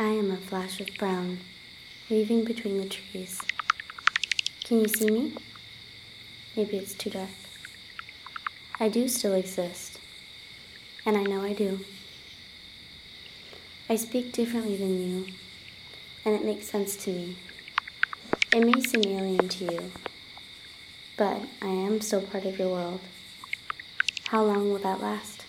I am a flash of brown, weaving between the trees. Can you see me? Maybe it's too dark. I do still exist, and I know I do. I speak differently than you, and it makes sense to me. It may seem alien to you, but I am still part of your world. How long will that last?